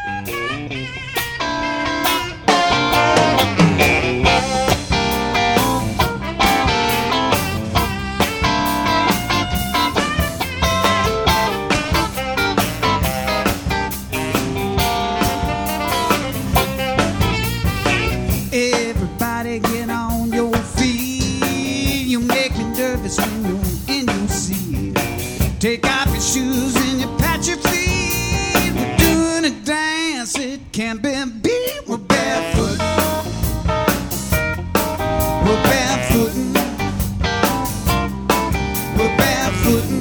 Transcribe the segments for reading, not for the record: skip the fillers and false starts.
Everybody get on your feet. You make me nervous when you're in your seat. Take off your shoes and you pat your feet. We're doing a dance, it can't be beat. We're barefoot. We're barefooting. We're barefooting.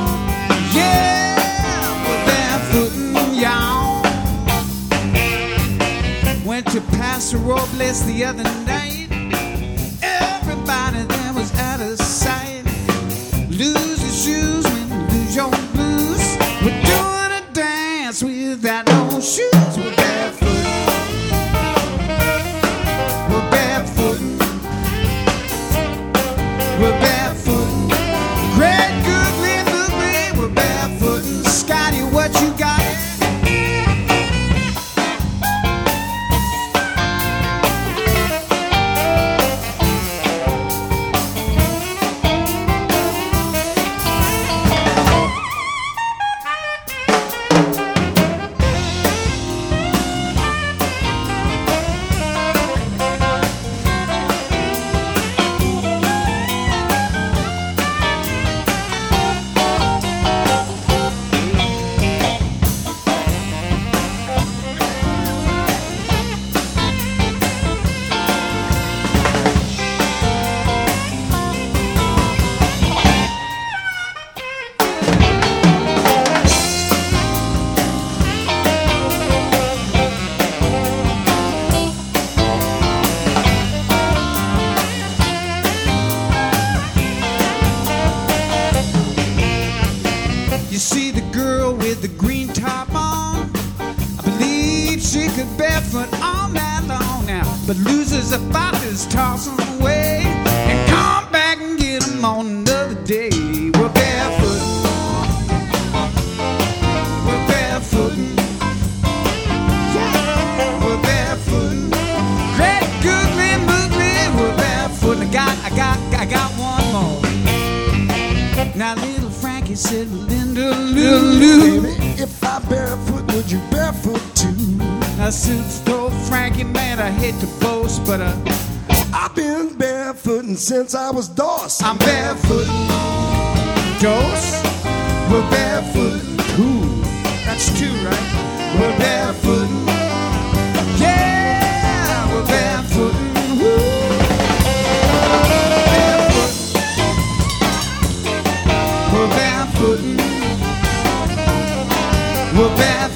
Yeah, we're barefooting, y'all. Went to Paso Robles the other night. Everybody there was out of sight. Lose your shoes when you lose your blues. We're doing a dance without no shoes. We're barefoot. We're barefooting. We're barefooting. Great, good, little way. We're barefooting. Scotty, what you got? You see the girl with the green top on? I believe she could barefoot all night long now. But losers about this, toss them away and come back and get them on another day. We're barefoot. We're barefooting. Yeah, we're barefooting. Great, googly, moogly, we're barefooting. I got one more. Now little Frankie said, Linda Lou, baby, if I barefoot, would you barefoot too? I said, oh Frankie, man, I hate to boast, but I've been barefooting since I was DOS. I'm barefoot. Dose? We're barefoot. Ooh, That's two, right? We're barefoot. Yeah, we're barefoot. Woo. We're barefooting. We're barefoot.